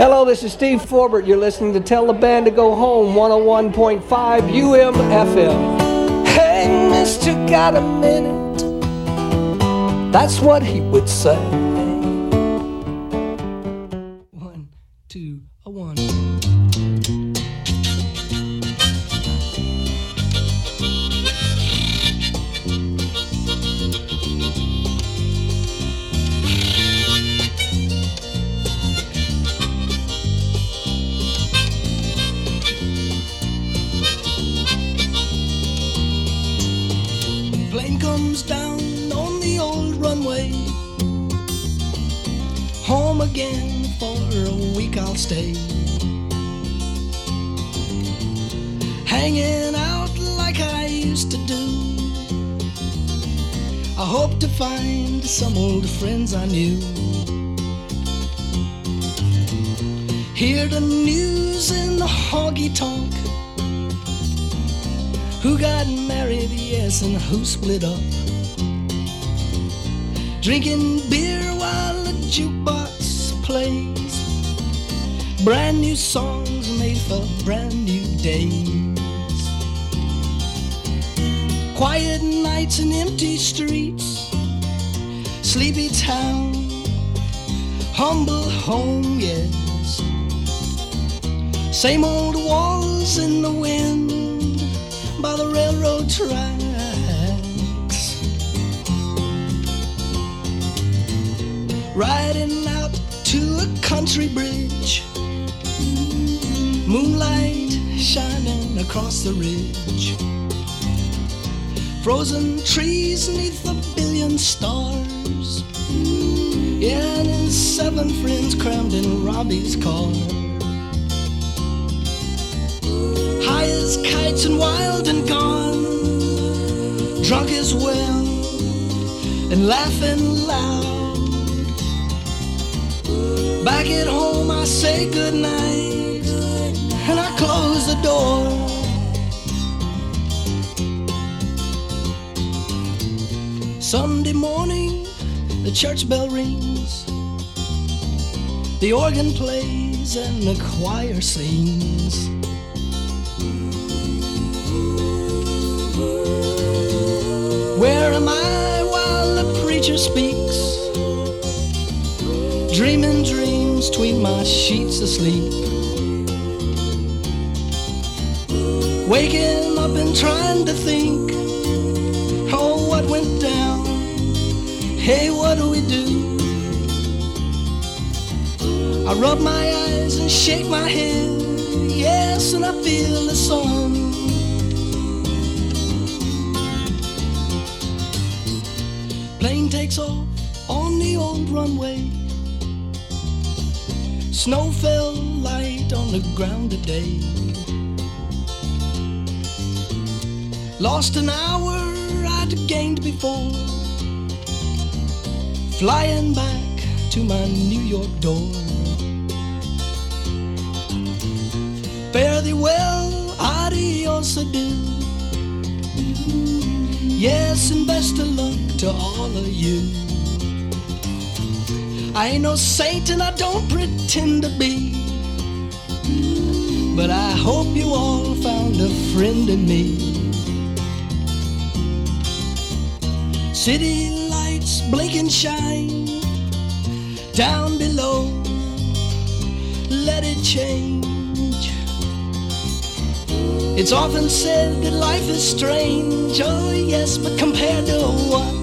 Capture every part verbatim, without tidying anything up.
Hello, this is Steve Forbert. You're listening to Tell the Band to Go Home, one oh one point five U M F M. Hey, mister, got a minute? That's what he would say. One, two, a one. Again for a week I'll stay, hanging out like I used to do. I hope to find some old friends I knew. Hear the news in the hoggy talk, who got married, yes, and who split up. Drinking beer while the jukebox plays brand new songs made for brand new days. Quiet nights and empty streets, sleepy town, humble home, yes. Same old walls in the wind by the railroad tracks. Riding out to a country bridge, moonlight shining across the ridge, frozen trees neath a billion stars, yeah, and his seven friends crammed in Robbie's car. High as kites and wild and gone, drunk as well and laughing loud. Back at home I say goodnight and I close the door. Sunday morning the church bell rings, the organ plays and the choir sings. Where am I while the preacher speaks, dreaming dreams between my sheets asleep, waking up and trying to think, oh, what went down, hey, what do we do? I rub my eyes and shake my head, yes, and I feel the sun. Plane takes off on the old runway, snow fell light on the ground today. Lost an hour I'd gained before, flying back to my New York door. Fare thee well, adios, adieu. Yes, and best of luck to all of you. I ain't no saint and I don't pretend to be, but I hope you all found a friend in me. City lights blink and shine down below, let it change. It's often said that life is strange, oh yes, but compared to what?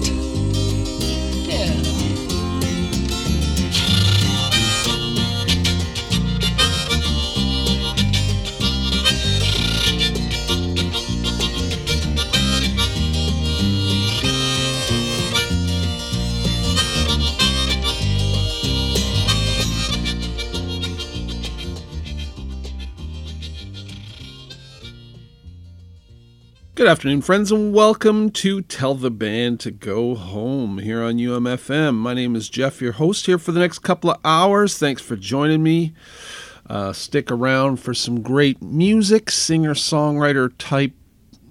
Good afternoon, friends, and welcome to Tell the Band to Go Home here on U M F M. My name is Jeff, your host here for the next couple of hours. Thanks for joining me. Uh, stick around for some great music, singer-songwriter type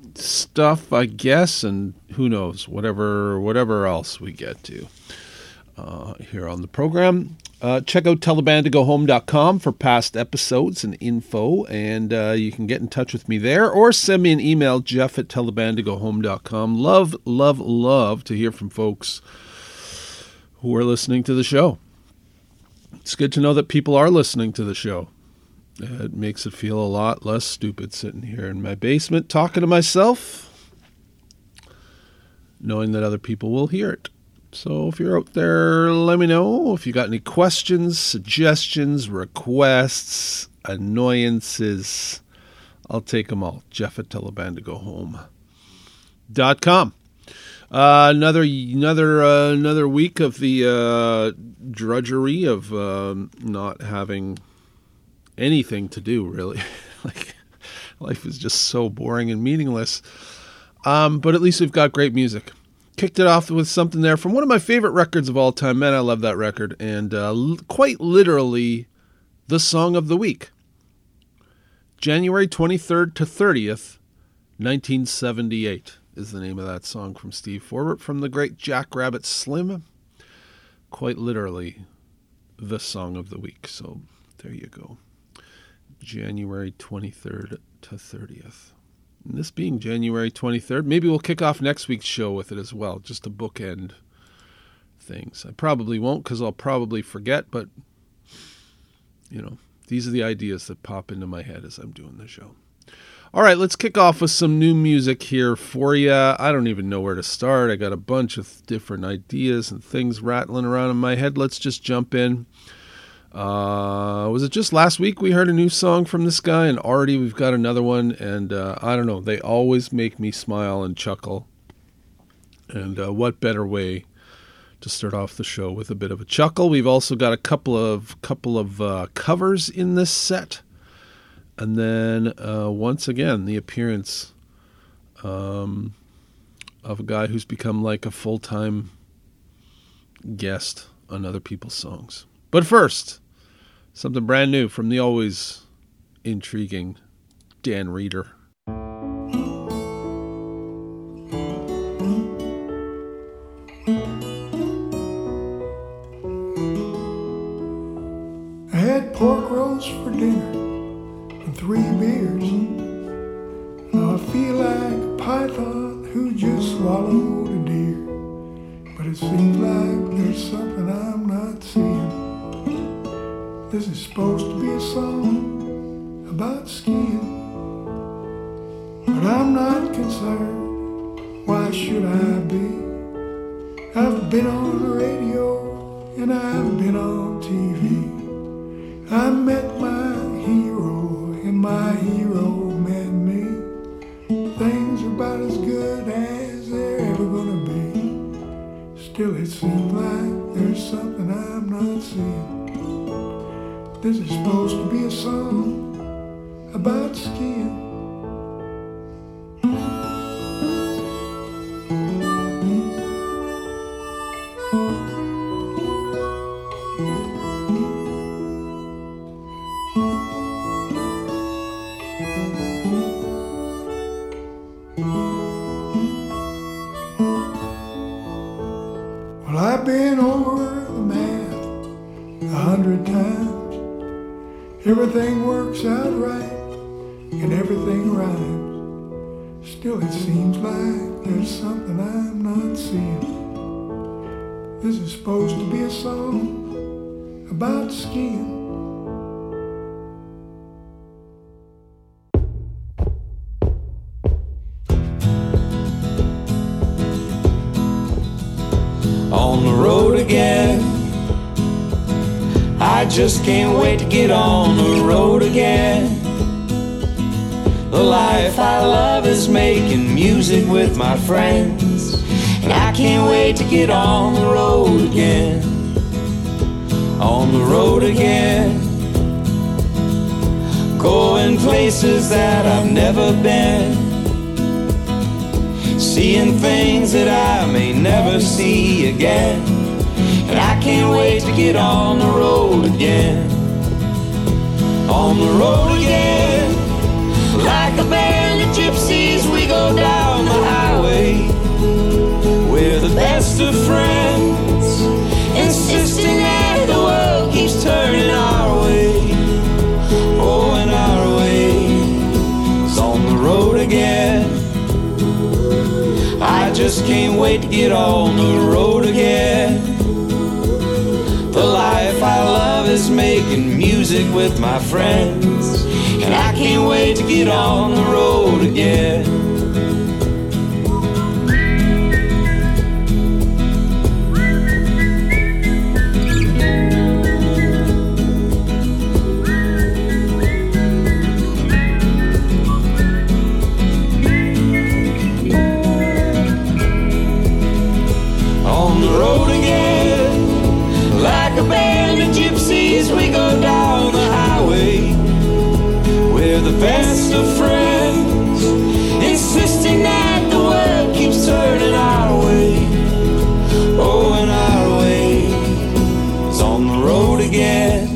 stuff, I guess, and who knows, whatever whatever else we get to. uh, here on the program. Uh, check out tell the band to go home dot com for past episodes and info, and uh, you can get in touch with me there or send me an email, Jeff at tell the band to go home dot com. Love, love, love to hear from folks who are listening to the show. It's good to know that people are listening to the show. It makes it feel a lot less stupid sitting here in my basement talking to myself, knowing that other people will hear it. So if you're out there, let me know if you got any questions, suggestions, requests, annoyances. I'll take them all. Jeff at tell the band to go home dot com. Uh, another another uh, another week of the uh, drudgery of um, not having anything to do, really. Like, life is just so boring and meaningless. Um, but at least we've got great music. Kicked it off with something there from one of my favorite records of all time. Man, I love that record. And uh, l- quite literally, the song of the week. January twenty-third to thirtieth, nineteen seventy-eight is the name of that song from Steve Forbert from the great Jackrabbit Slim. Quite literally, the song of the week. So there you go. January twenty-third to thirtieth. And this being January twenty-third, maybe we'll kick off next week's show with it as well, just to bookend things. I probably won't because I'll probably forget, but, you know, these are the ideas that pop into my head as I'm doing the show. All right, let's kick off with some new music here for you. I don't even know where to start. I got a bunch of different ideas and things rattling around in my head. Let's just jump in. Uh, was it just last week we heard a new song from this guy, and already we've got another one, and uh, I don't know, they always make me smile and chuckle, and uh, what better way to start off the show with a bit of a chuckle. We've also got a couple of couple of uh, covers in this set, and then uh, once again the appearance um, of a guy who's become like a full-time guest on other people's songs. But first, something brand new from the always intriguing Dan Reeder. I had pork rolls for dinner and three beers. Now I feel like a python who just swallowed a deer. But it seems like there's something I'm not seeing. This is supposed to be a song about skiing, but I'm not concerned. Why should I be? I've been on the radio and I've been on T V. I met my hero and my hero met me. Things are about as good as they're ever gonna be. Still it seems like there's something I'm not seeing. This is supposed to be a song about skiing. Well, I've been over the math a hundred times. Everything works out right, and everything rhymes. Still it seems like there's something I'm not seeing. This is supposed to be a song about skiing. On the road again, I just can't wait to get on the road again. The life I love is making music with my friends, and I can't wait to get on the road again. On the road again, going places that I've never been, seeing things that I may never see again. And I can't wait to get on the road again. On the road again, like a band of gypsies, we go down the highway. We're the best of friends, and just can't wait to get on the road again. The life I love is making music with my friends, and I can't wait to get on the road again. We go down the highway, we're the best of friends, insisting that the world keeps turning our way. Oh, and our way is on the road again.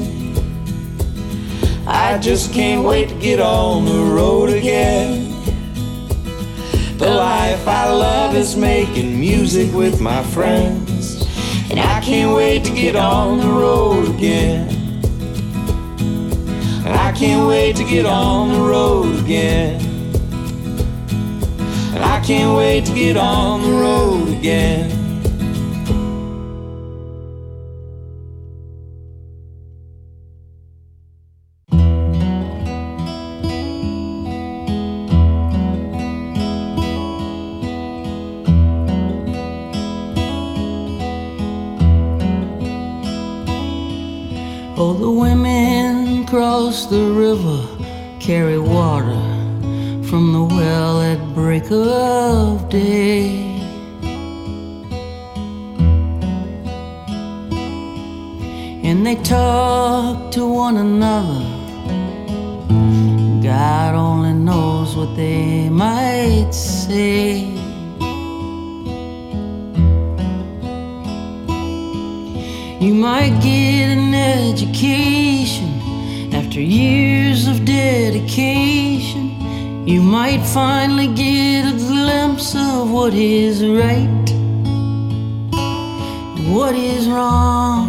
I just can't wait to get on the road again. The life I love is making music with my friends, and I can't wait to get on the road again. I can't wait to get on the road again. I can't wait to get on the road again. Oh, the women cross the river, carry water from the well at break of day. And they talk to one another, God only knows what they might say. You might get an education after years of dedication. You might finally get a glimpse of what is right and what is wrong.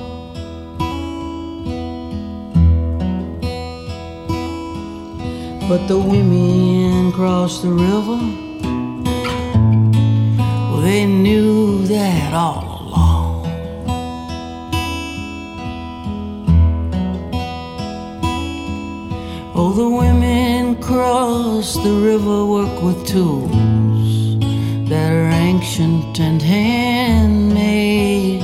But the women crossed the river, well, they knew that all. Oh, the women cross the river, work with tools that are ancient and handmade.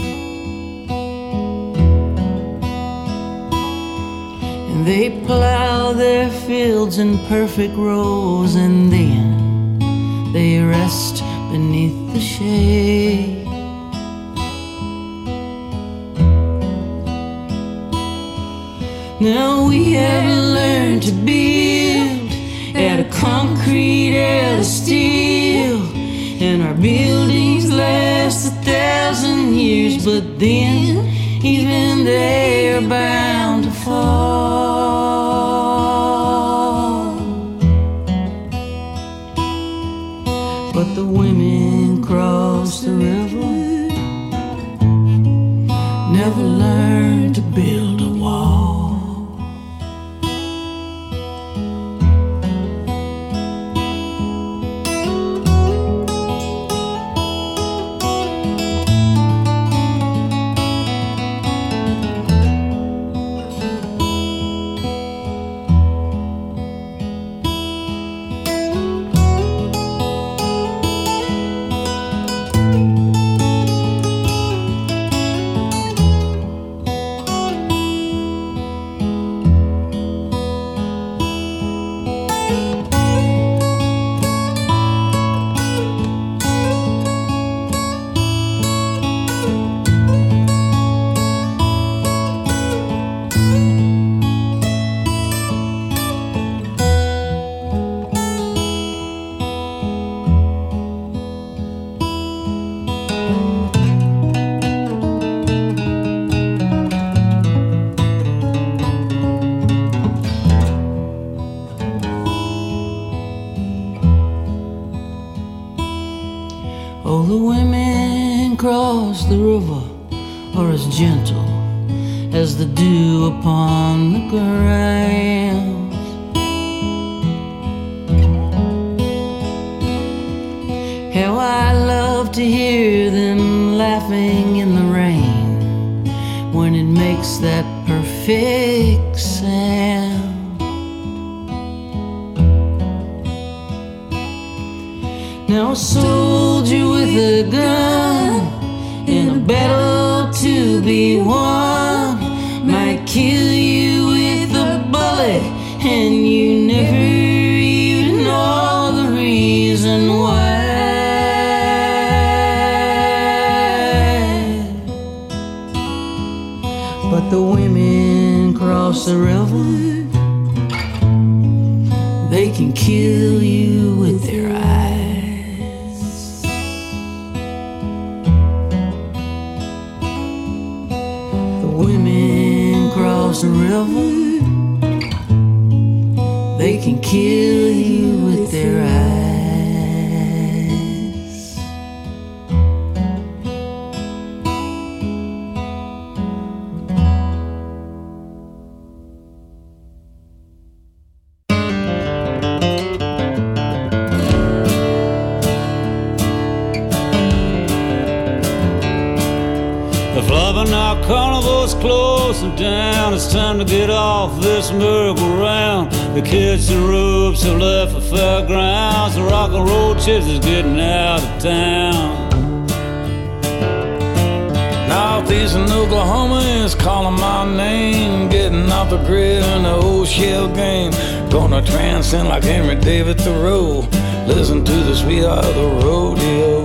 And they plow their fields in perfect rows, and then they rest beneath the shade. Now we have learned to build out of concrete, out of steel, and our buildings last a thousand years, but then even they are bound to fall. But the women cross the river, never learned to build a wall. Oh, the women cross the river are as gentle as the dew upon the ground. How I quicksand. Now a soldier with a gun in a battle to be won might kill you with a bullet, and you never even know the reason why. But the women cross the river, they can kill you with their eyes. The river, they can kill you with their eyes. The Flubbing Carnival's closing down. It's time to get off this merry-go-round. The kids and ropes have left the fairgrounds. The rock and roll chips is getting out of town. Northeastern Oklahoma is calling my name. Getting off the grid in the old shell game. Gonna transcend like Henry David Thoreau. Listen to the sweetheart of the rodeo.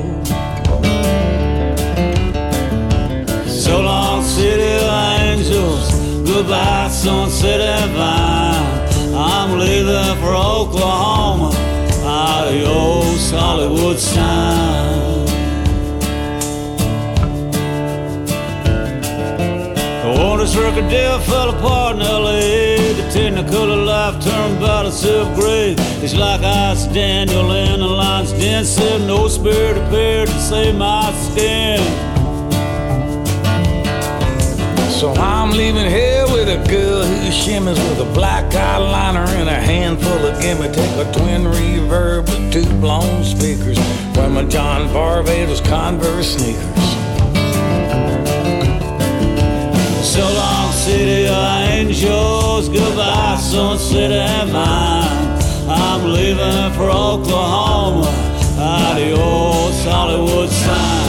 So long, city of angels. Goodbye, sunset and vine. I'm leaving for Oklahoma. Adios, Hollywood sign. The Waters record deal fell apart in L A. The technicolor life turned about itself gray. It's like Ice Daniel in the lion's den. Said no spirit appeared to save my skin. So I'm leaving here with a girl who shimmers with a black eyeliner and a handful of gimme. Take a twin reverb with two blown speakers. Wear my John Barbados Converse sneakers. So long, city of angels. Goodbye, sunset and vine. I'm leaving for Oklahoma. Adios, Hollywood sign.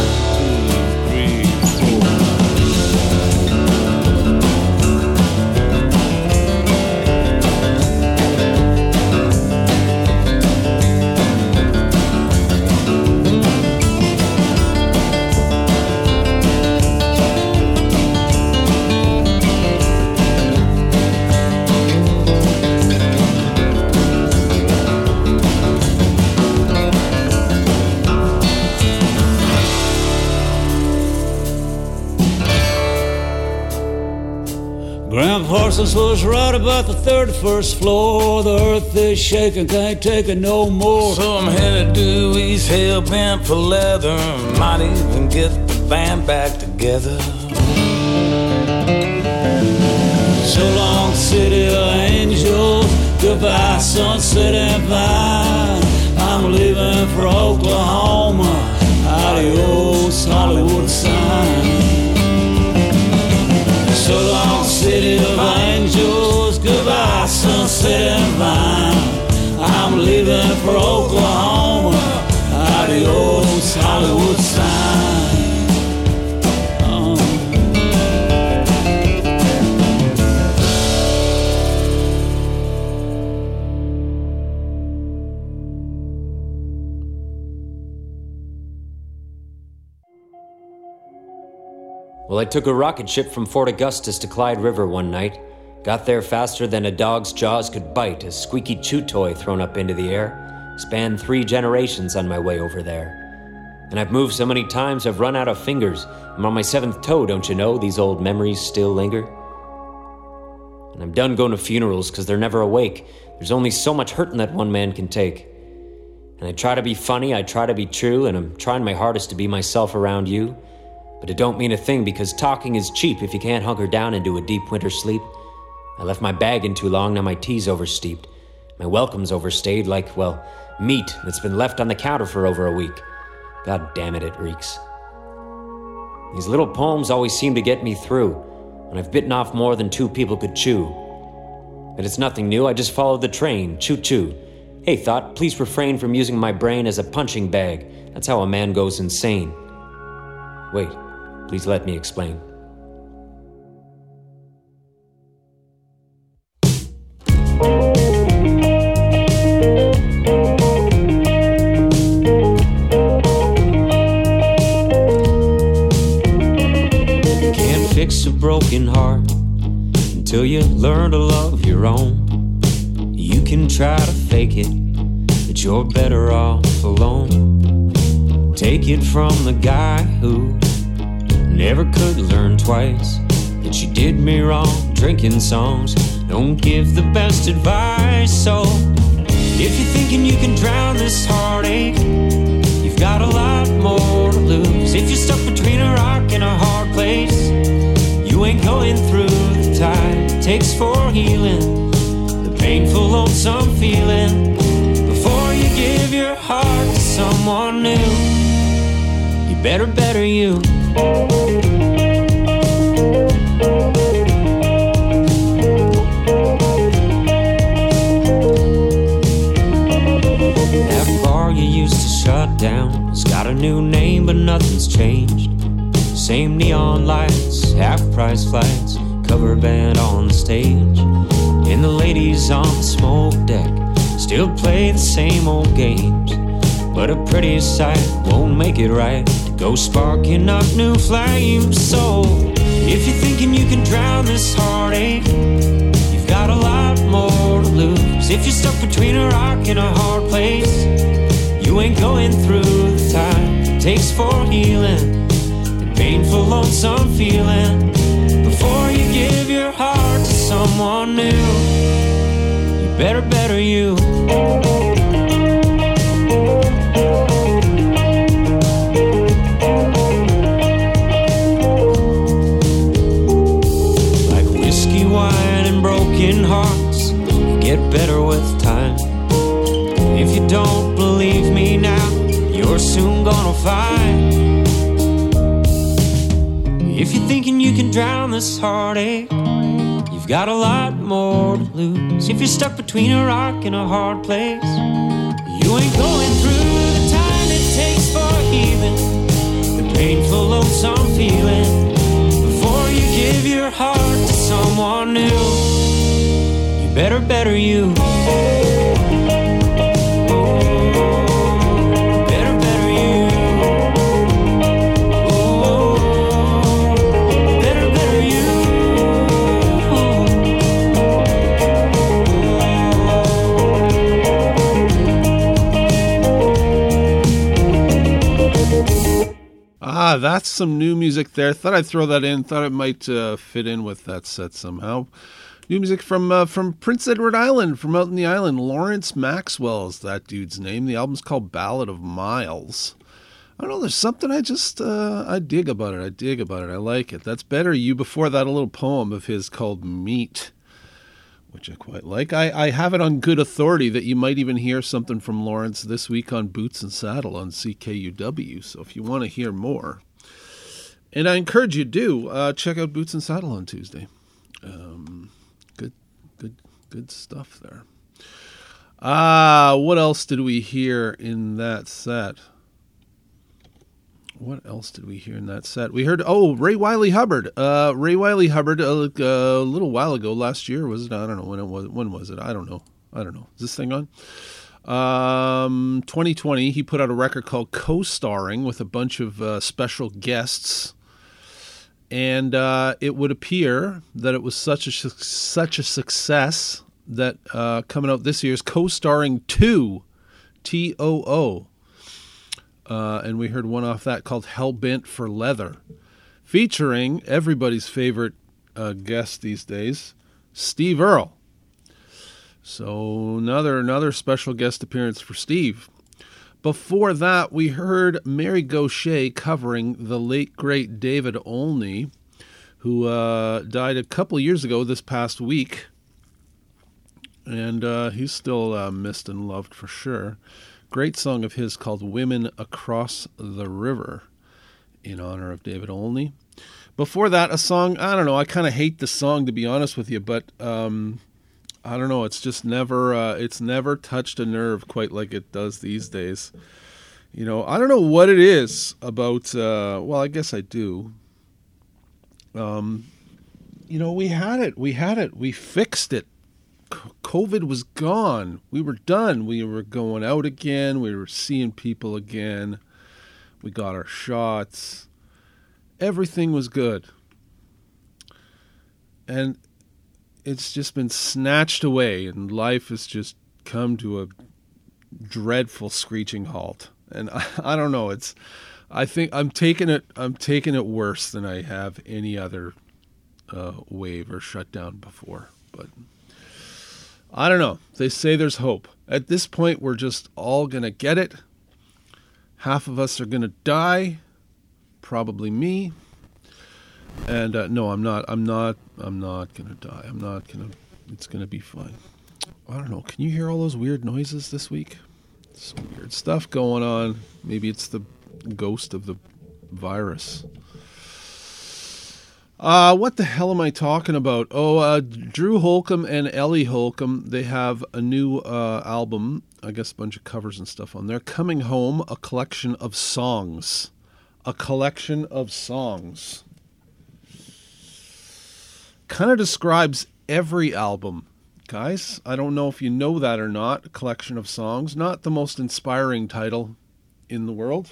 Graham Parsons was right about the thirty-first floor. The earth is shaking, can't take it no more. So I'm headed due east, hell bent for leather. Might even get the band back together. So long, city of angels. Goodbye, sunset and vine. I'm leaving for Oklahoma. Adios, Hollywood sign. So long, city of angels. Goodbye, sunset and vine. I'm leaving for Oklahoma. Adios, Hollywood sign. Oh. Well, I took a rocket ship from Fort Augustus to Clyde River one night. Got there faster than a dog's jaws could bite, a squeaky chew toy thrown up into the air. Spanned three generations on my way over there. And I've moved so many times I've run out of fingers. I'm on my seventh toe, don't you know? These old memories still linger. And I'm done going to funerals because they're never awake. There's only so much hurting that one man can take. And I try to be funny, I try to be true, and I'm trying my hardest to be myself around you. But it don't mean a thing because talking is cheap if you can't hunker down into a deep winter sleep. I left my bag in too long, now my tea's oversteeped. My welcome's overstayed like, well, meat that's been left on the counter for over a week. God damn it, it reeks. These little poems always seem to get me through. and I've bitten off more than two people could chew. But it's nothing new, I just followed the train, choo-choo. Hey, thought, please refrain from using my brain as a punching bag. That's how a man goes insane. Wait, please let me explain. Can't fix a broken heart until you learn to love your own. You can try to fake it, but you're better off alone. Take it from the guy who never could learn twice that you did me wrong. Drinking songs don't give the best advice. So if you're thinking you can drown this heartache, you've got a lot more to lose. If you're stuck between a rock and a hard place, you ain't going through the time it takes for healing, the painful, lonesome feeling. Before you give your heart to someone new, you better, better you. That bar you used to shut down has got a new name, but nothing's changed. Same neon lights, half-price flights, cover band on the stage, and the ladies on the smoke deck still play the same old games. But a pretty sight won't make it right to go sparking up new flames. So if you're thinking you can drown this heartache, you've got a lot more to lose. If you're stuck between a rock and a hard place, you ain't going through the time it takes for healing, the painful, lonesome feeling. Before you give your heart to someone new, you better, better you. Like whiskey, wine, and broken hearts, you get better with time. If you don't believe me now, you're soon gonna find. If you're thinking you can drown this heartache, you've got a lot more to lose. If you're stuck between a rock and a hard place, you ain't going through the time it takes for healing, the painful, lonesome feeling. Before you give your heart to someone new, you better, better you. Ah, that's some new music there. Thought I'd throw that in. Thought it might uh, fit in with that set somehow. New music from uh, from Prince Edward Island, from out in the island. Lawrence Maxwell is that dude's name. The album's called Ballad of Miles. I don't know, there's something I just, uh, I dig about it. I dig about it. I like it. That's Better You. Before that, a little poem of his called Meat, which I quite like. I, I have it on good authority that you might even hear something from Lawrence this week on Boots and Saddle on C K U W. So if you want to hear more, and I encourage you to do, uh, check out Boots and Saddle on Tuesday. Um, good, good, good stuff there. Ah, uh, what else did we hear in that set? What else did we hear in that set? We heard, oh, Ray Wylie Hubbard. Uh, Ray Wylie Hubbard, a, a little while ago, last year, was it? I don't know when it was. When was it? I don't know. I don't know. Is this thing on? Um, twenty twenty, he put out a record called Co-Starring with a bunch of uh, special guests. And uh, it would appear that it was such a such a success that uh, coming out this year is Co-Starring two, T O O. Uh, and we heard one off that called Hellbent for Leather, featuring everybody's favorite uh, guest these days, Steve Earle. So another another special guest appearance for Steve. Before that, we heard Mary Gauthier covering the late, great David Olney, who uh, died a couple of years ago this past week. And uh, he's still uh, missed and loved for sure. Great song of his called Women Across the River in honor of David Olney. Before that, a song, I don't know, I kind of hate the song, to be honest with you, but um, I don't know, it's just never, uh, it's never touched a nerve quite like it does these days. You know, I don't know what it is about, uh, well, I guess I do. Um, you know, we had it, we had it, we fixed it. COVID was gone. We were done. We were going out again. We were seeing people again. We got our shots. Everything was good. And it's just been snatched away, and life has just come to a dreadful screeching halt. And I, I don't know, it's I think I'm taking it I'm taking it worse than I have any other uh, wave or shutdown before. But I don't know. They say there's hope. At this point, we're just all going to get it. Half of us are going to die. Probably me. And uh, no, I'm not. I'm not. I'm not going to die. I'm not going to. It's going to be fine. I don't know. Can you hear all those weird noises this week? Some weird stuff going on. Maybe it's the ghost of the virus. Uh, what the hell am I talking about? Oh, uh, Drew Holcomb and Ellie Holcomb, they have a new uh, album, I guess a bunch of covers and stuff on there. Coming Home, a collection of songs. A collection of songs. Kind of describes every album, guys. I don't know if you know that or not. A collection of songs. Not the most inspiring title in the world.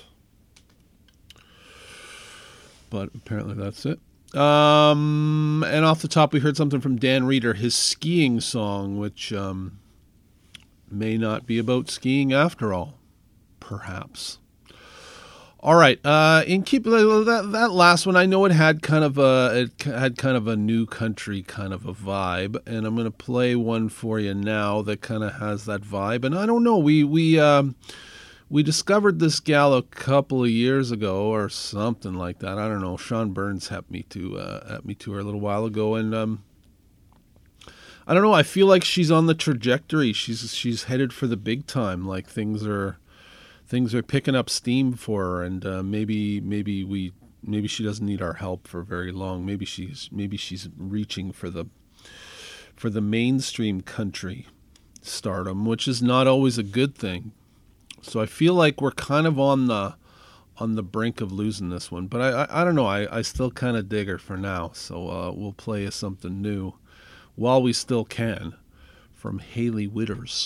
But apparently that's it. Um, and off the top, we heard something from Dan Reeder, his skiing song, which um, may not be about skiing after all, perhaps. All right, uh, in keep that that last one, I know it had kind of a it had kind of a new country kind of a vibe, and I'm going to play one for you now that kind of has that vibe. And I don't know, we we. Um, We discovered this gal a couple of years ago or something like that. I don't know. Sean Burns helped me to uh, helped me to her a little while ago, and um, I don't know. I feel like she's on the trajectory. She's she's headed for the big time. Like things are things are picking up steam for her, and uh, maybe maybe we maybe she doesn't need our help for very long. Maybe she's maybe she's reaching for the for the mainstream country stardom, which is not always a good thing. So I feel like we're kind of on the on the brink of losing this one. But I I, I don't know. I, I still kind of dig her for now. So uh, we'll play something new while we still can from Hailey Whitters.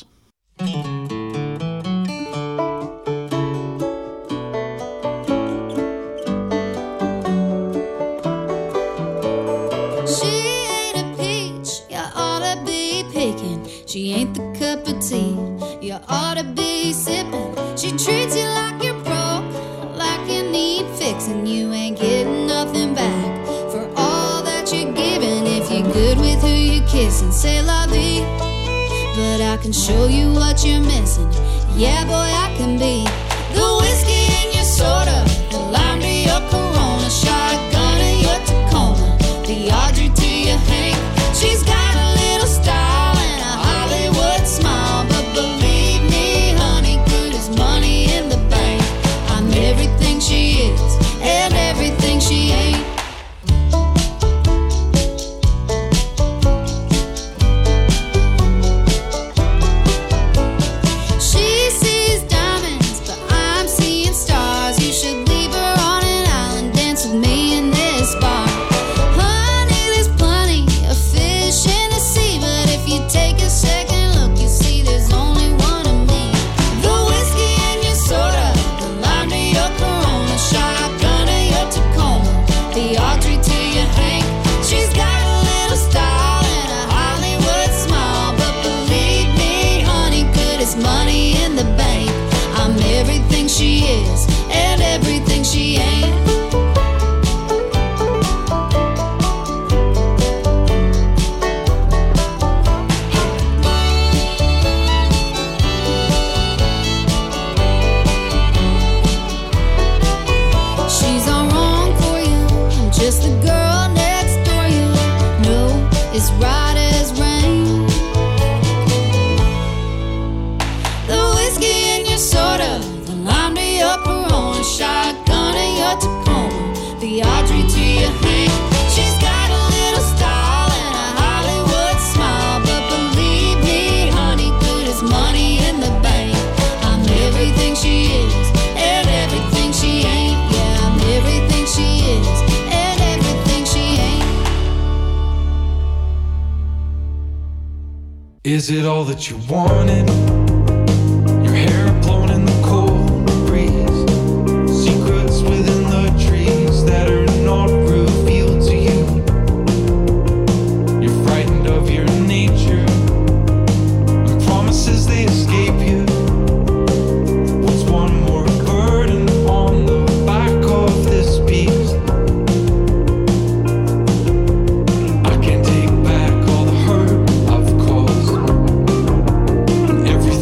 She ain't a peach, you ought to be picking. She ain't the cup of tea you ought to be sipping. She treats you like you're broke, like you need fixing. You ain't getting nothing back for all that you're giving. If you're good with who you're kissing, say la vie. But I can show you what you're missing. Yeah, boy, I can be the whiskey in your soda, the lime to your Corona, shotgun in your Tacoma, the Audrey to your Hank. She's got a little style and a Hollywood smile, but believe me, honey, good as money in the bank. I'm everything she is and everything she ain't. She sees diamonds, but I'm seeing stars. You should leave her on an island, dance with me in this bar. Honey, there's plenty of fish in Is it all that you wanted? Your hair blown in the cold breeze, secrets within the trees that are not revealed to you. You're frightened of your nature, and promises they escape you. What's one more burden on the back of this beast? I can't take back all the hurt I've caused, and every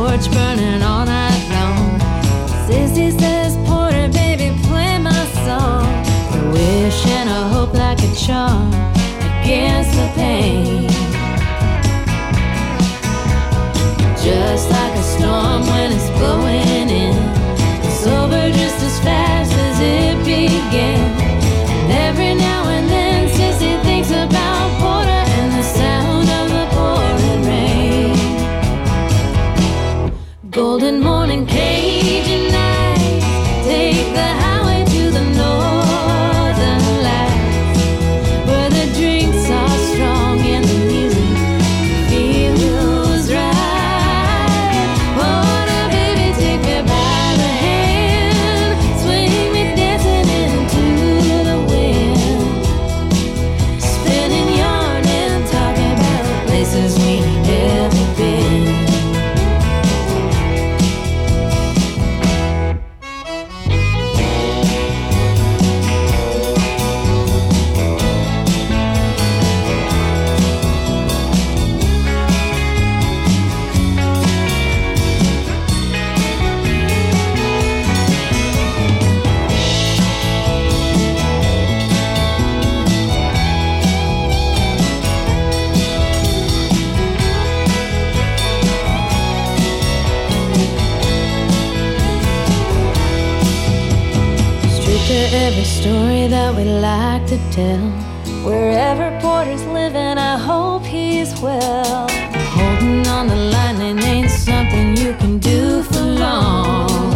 porch burning all night long. Sissy says, Porter, baby, play my song. A wish and a hope like a charm against the pain. Just like a storm when it's blowing in, it's over just as fast as it began. And every now and then Sissy thinks about Porter and the sound of the pouring rain. Golden morning, Cajun nights, take the highway to the northern lights, where the drinks are strong and the music feels right. Every story that we like to tell, wherever Porter's living, I hope he's well. Holding on the line ain't something you can do for long.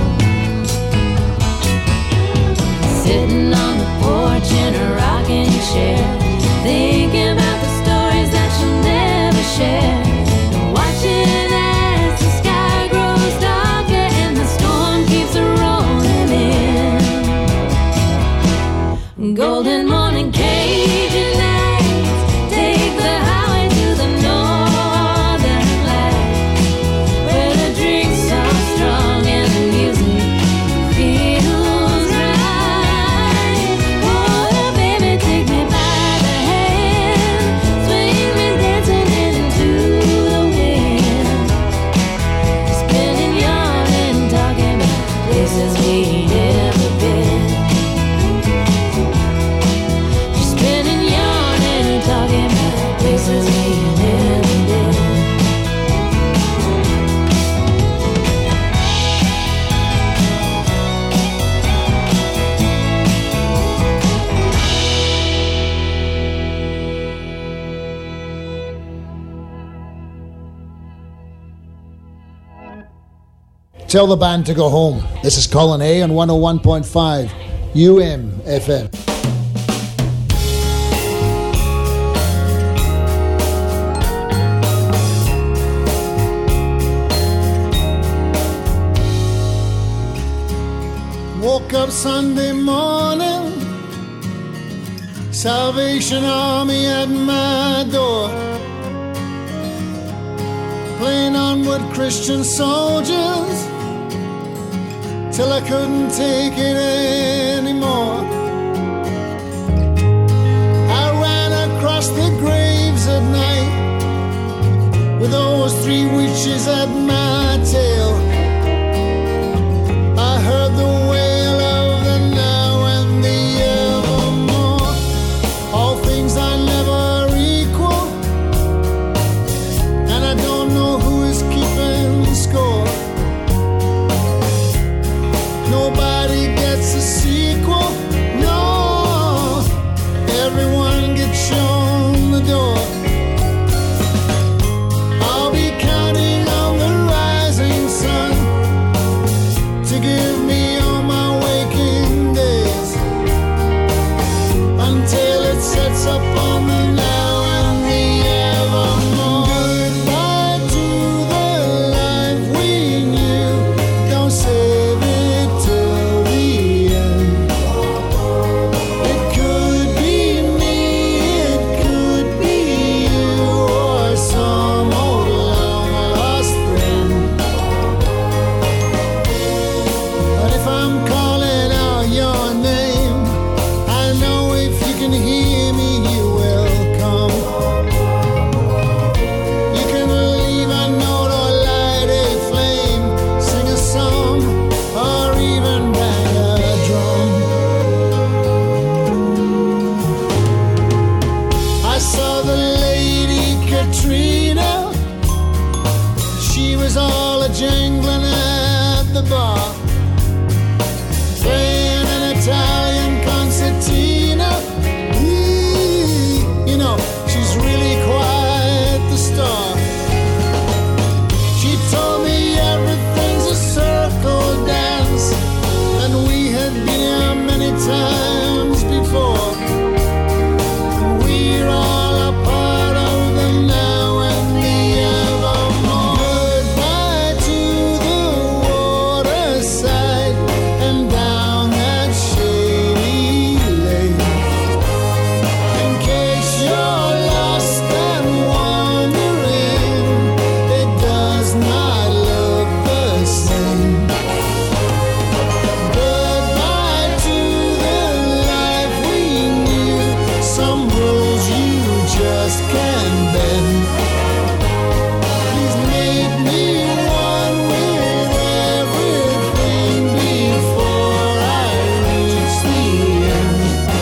Sitting on the porch in a rocking chair, thinking about the stories that she'll never share. And watching as the sky grows darker and the storm keeps rolling in. Golden morning, Cajun nights, take the highway to the northern lights, where the drinks are strong and the music feels right. Oh, baby, take me by the hand, swing me dancing into the wind, spinning, yarning, talking about places we ain't ever been. Places we ain't never been. Tell the band to go home. This is Colin A on one oh one point five U M F M. Woke up Sunday morning, Salvation Army at my door, playing onward Christian soldiers, till I couldn't take it anymore. I ran across the graves at night, with those three witches at my tail. I heard the wail of the now and the evermore. All things are never equal, and I don't know who is keeping score. Nobody gets a sequel, no, everyone gets shown the door. I'll be counting on the right the bar, playing an Italian concertina. Ooh, you know, she's really quite the star. She told me everything's a circle dance, and we had been here many times before. We're all a part of the now and the evermore. Goodbye to the waterside and down that shady lane. In case you're lost and wandering, it does not look the same. Goodbye to the life we knew, some rules you just can't bend. Please make me one with everything before I reach the end.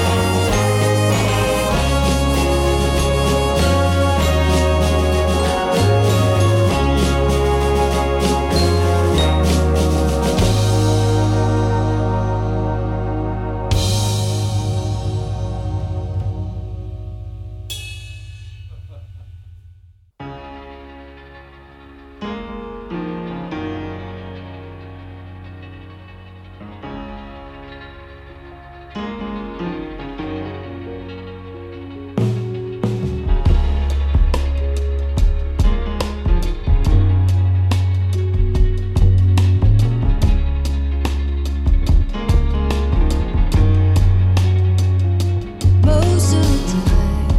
Most of the time,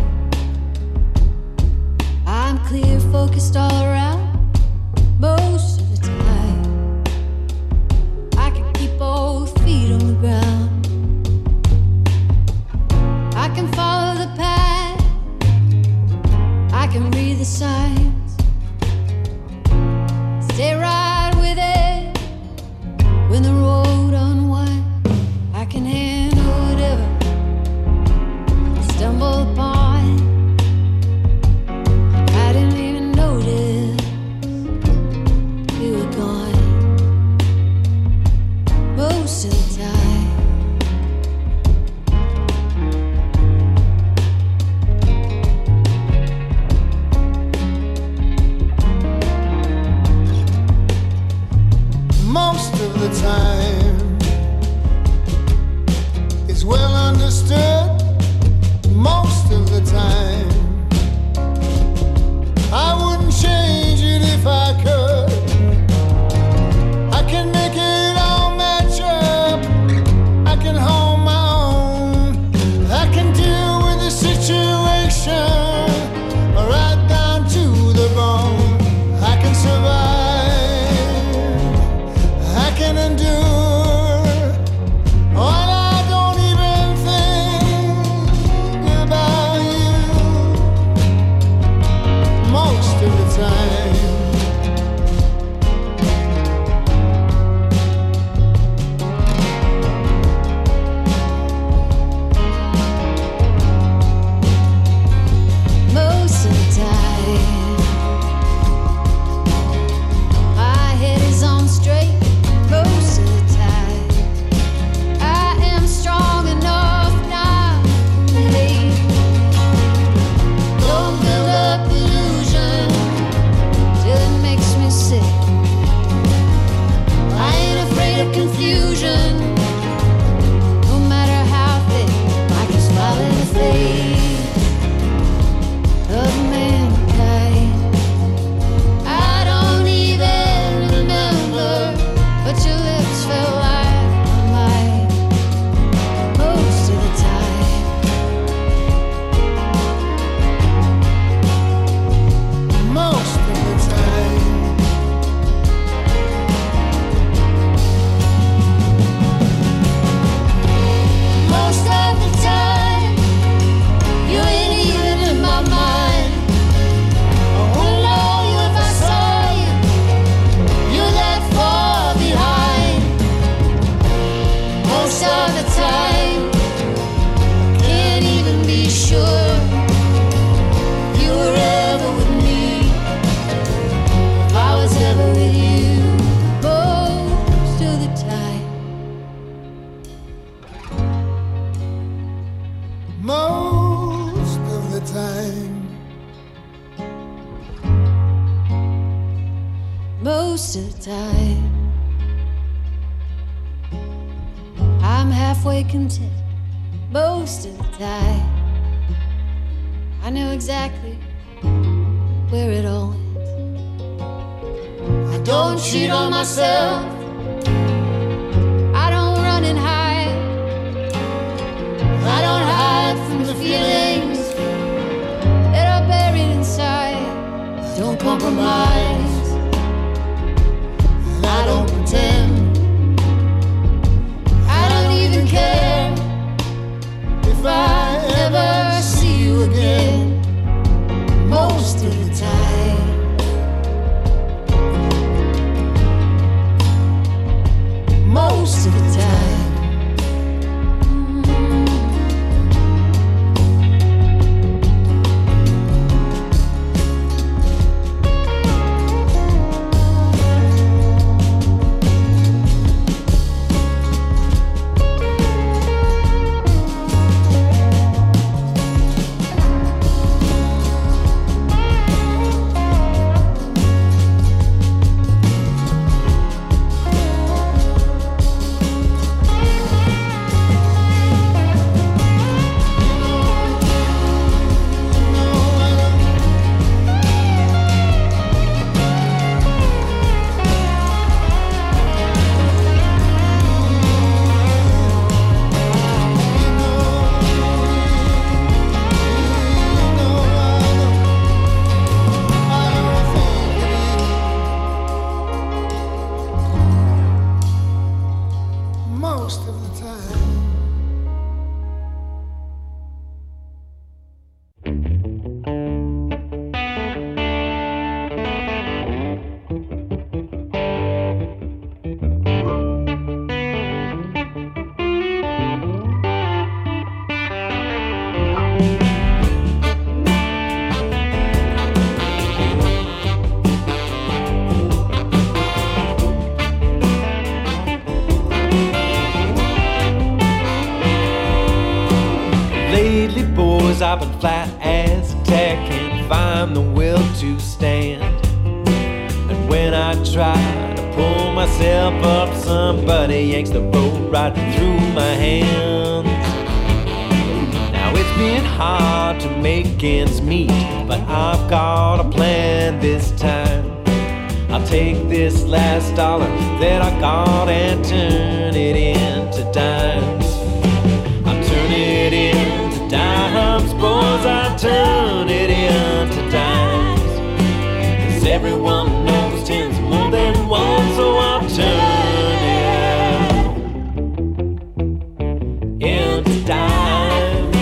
I'm clear, focused all around. Most of the time, I can keep both feet on the ground. I can follow the path, I can read the signs, stay right with it when the road unwinds. I can handle whatever stumble upon. I didn't even notice you were gone. Most of the time, Most of the time, it's well understood. Most of the time, I wouldn't change it if I could. I can make it all match up. I can hold my own. I can deal with the situation right down to the bone. I can survive. I can endure. All I don't even think about you. Most of the time, time. I'm halfway content most of the time. I know exactly where it all went. I don't cheat on myself. I don't run and hide. I don't hide from the feelings that are buried inside. I don't compromise, and I don't pretend. I don't even care if I ever see you again. Most of the time, most of the time. I've been flat as a tack, can't find the will to stand. And when I try to pull myself up, somebody yanks the rope right through my hands. Now it's been hard to make ends meet, but I've got a plan this time. I'll take this last dollar that I got and turn it into dimes. I'll turn it into dimes, boys, I turn it into dimes. 'Cause everyone knows ten's more than one, so I'll turn it into dimes.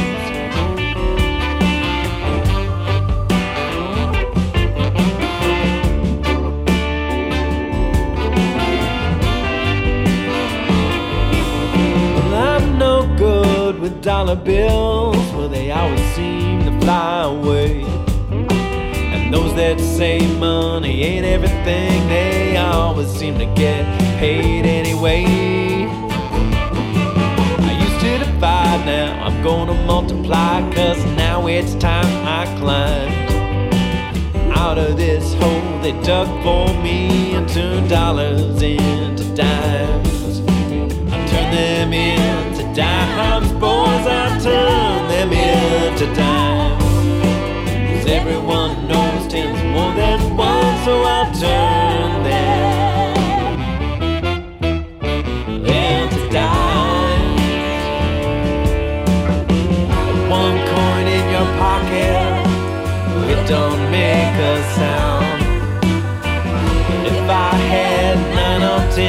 Well, I'm no good with dollar bills, well, they always seem to fly away. And those that say money ain't everything, they always seem to get paid anyway. I used to divide, now I'm gonna multiply, 'cause now it's time I climbed out of this hole they dug for me and turned dollars into dimes. I turn them into dimes, boys, I turn them into dimes. 'Cause everyone knows ten's more than one, so I'll turn them into dimes. One coin in your pocket, it don't make a sound. If I had nine or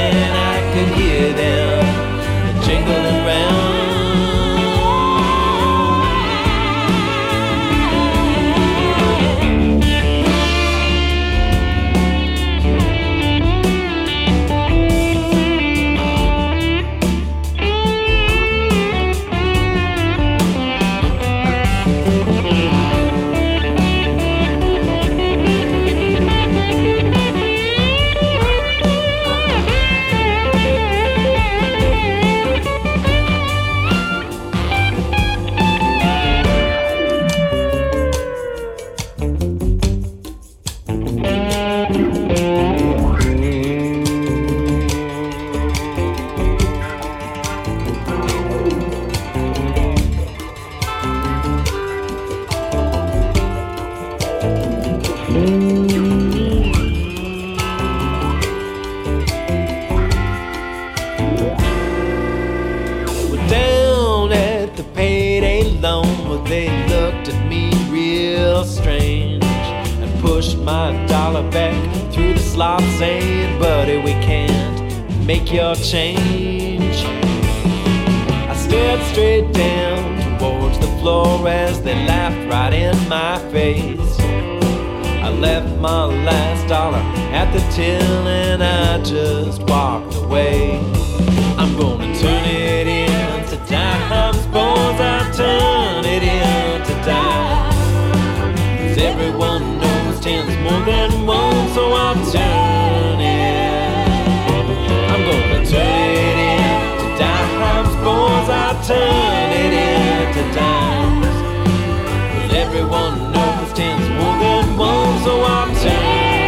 they looked at me real strange and pushed my dollar back through the slop saying, buddy, we can't make your change. I stared straight down towards the floor as they laughed right in my face. I left my last dollar at the till and I just walked away. I'm gonna turn it into dimes, boys, I turn it into dimes. 'Cause everyone knows ten's more than one, so I'll turn it. I'm gonna turn it into dimes, boys, I turn it into dimes. 'Cause everyone knows ten's more than one, so I'll turn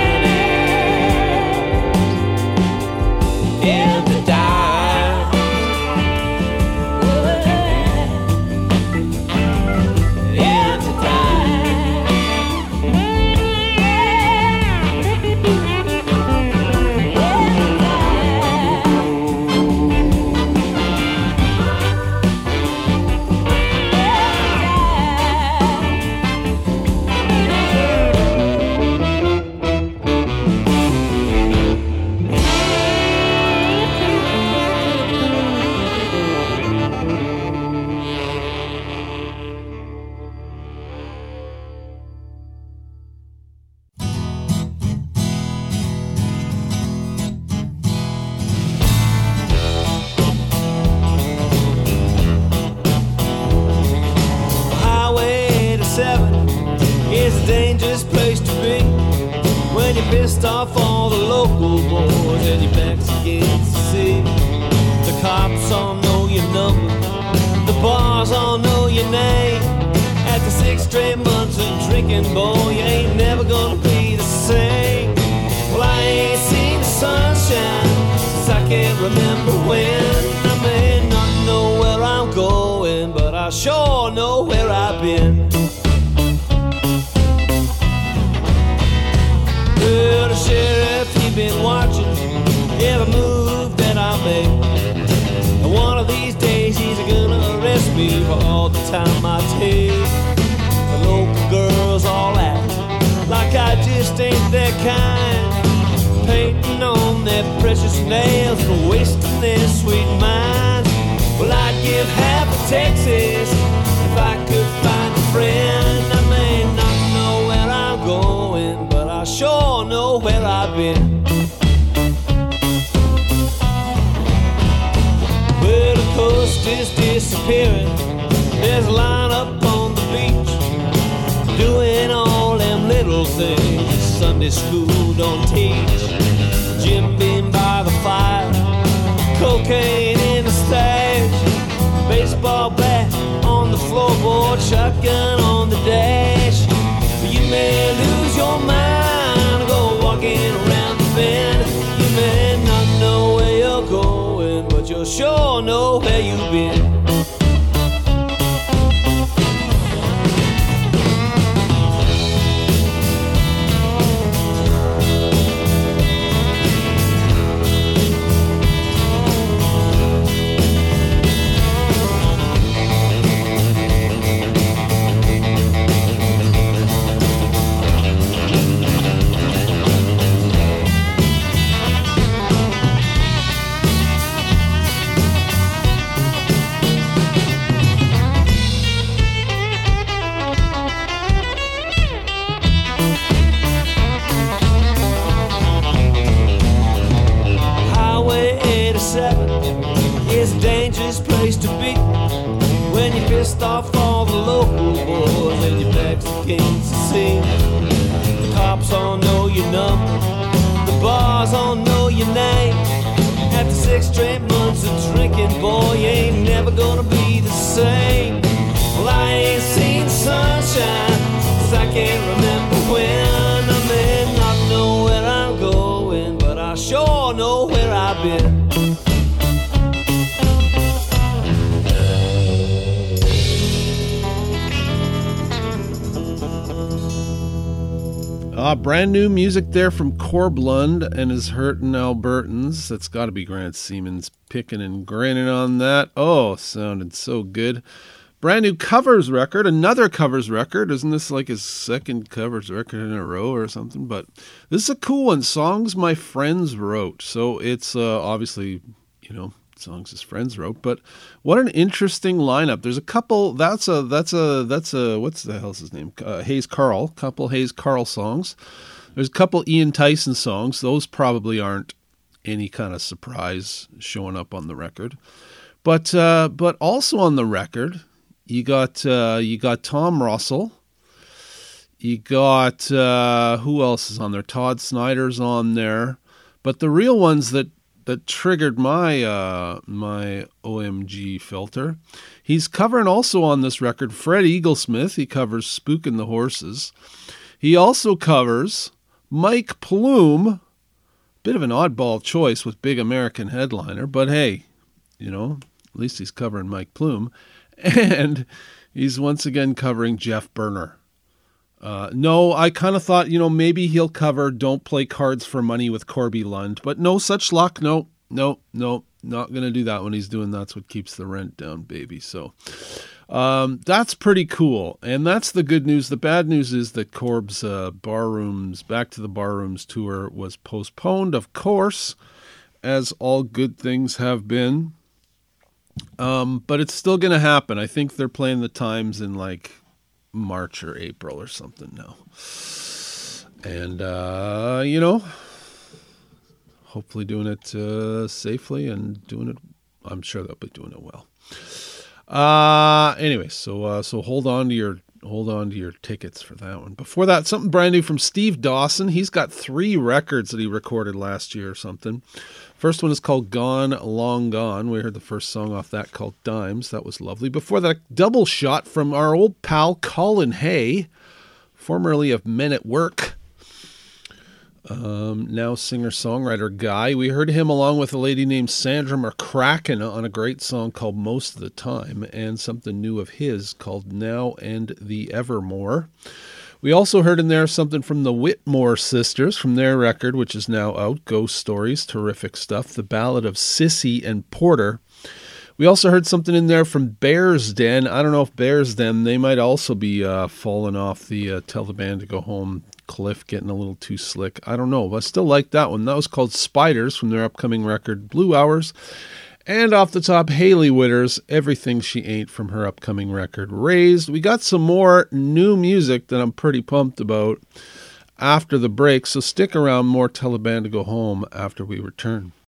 it into dimes. Pissed off all the local boys and your back's against the sea. The cops all know your number, the bars all know your name. After six straight months of drinking, boy, you ain't never gonna be the same. Well, I ain't seen the sunshine since I can't remember when. I may not know where I'm going, but I sure know where I've been. Well, the sheriff, he been watching every move that I make. And one of these days he's gonna arrest me for all the time I take. The local girls all act like I just ain't their kind, painting on their precious nails for wasting their sweet minds. Well, I'd give half of Texas if I could find a friend. I may not know where I'm going, but I sure know where I've been. Well, the coast is disappearing. There's a line up on the beach, doing all them little things that Sunday school don't teach. Jim Beam by the fire, cocaine in the stash, baseball bat on the floorboard, shotgun on the dash. You may lose your mind, go walking around the bend. You may not know where you're going, but you'll sure know where you've been. Off all the local boys and your back's against the scene. The cops all know your number, the bars all know your name. After six straight months of drinking, boy, you ain't never gonna be the same. Well, I ain't seen the sunshine since I can't remember when. I may not know where I'm going, but I sure know where I've been. Ah, brand new music there from Corblund and his Hurtin' Albertans. That's got to be Grant Siemens picking and grinning on that. Oh, sounded so good. Brand new covers record, another covers record. Isn't this like his second covers record in a row or something? But this is a cool one. Songs My Friends Wrote. So it's uh, obviously, you know, songs his friends wrote. But what an interesting lineup. There's a couple. That's a that's a that's a what's the hell's his name? Uh, Hayes Carll. Couple Hayes Carll songs. There's a couple Ian Tyson songs. Those probably aren't any kind of surprise showing up on the record. But uh, but also on the record. You got uh, you got Tom Russell. You got uh, who else is on there? Todd Snyder's on there. But the real ones that, that triggered my uh, my O M G filter. He's covering also on this record Fred Eaglesmith. He covers "Spookin' the Horses." He also covers Mike Plume. Bit of an oddball choice with Big American Headliner, but hey, you know, at least he's covering Mike Plume. And he's once again covering Jeff Berner. Uh, no, I kind of thought, you know, maybe he'll cover Don't Play Cards for Money with Corby Lund. But no such luck. No, no, no. Not going to do that when he's doing That's What Keeps the Rent Down, baby. So um, that's pretty cool. And that's the good news. The bad news is that Corb's uh, Barrooms, Back to the Barrooms tour was postponed, of course, as all good things have been. Um, but it's still going to happen. I think they're playing the Times in like March or April or something now. And, uh, you know, hopefully doing it uh, safely and doing it. I'm sure they'll be doing it well. Uh, anyway, so uh, so hold on to your hold on to your tickets for that one. Before that, something brand new from Steve Dawson. He's got three records that he recorded last year or something. First one is called Gone, Long Gone. We heard the first song off that called Dimes. That was lovely. Before that, a double shot from our old pal Colin Hay, formerly of Men at Work. Um, now singer-songwriter guy. We heard him along with a lady named Sandra McCracken on a great song called Most of the Time, and something new of his called Now and the Evermore. We also heard in there something from the Whitmore Sisters from their record, which is now out, Ghost Stories, terrific stuff, The Ballad of Sissy and Porter. We also heard something in there from Bears Den. I don't know if Bears Den, they might also be uh, falling off the uh, Tell the Band to Go Home cliff, getting a little too slick. I don't know, but I still like that one. That was called Spiders from their upcoming record, Blue Hours. And off the top, Hayley Whitters, Everything She Ain't from her upcoming record, Raised. We got some more new music that I'm pretty pumped about after the break, so stick around, more Tell the Band to Go Home after we return.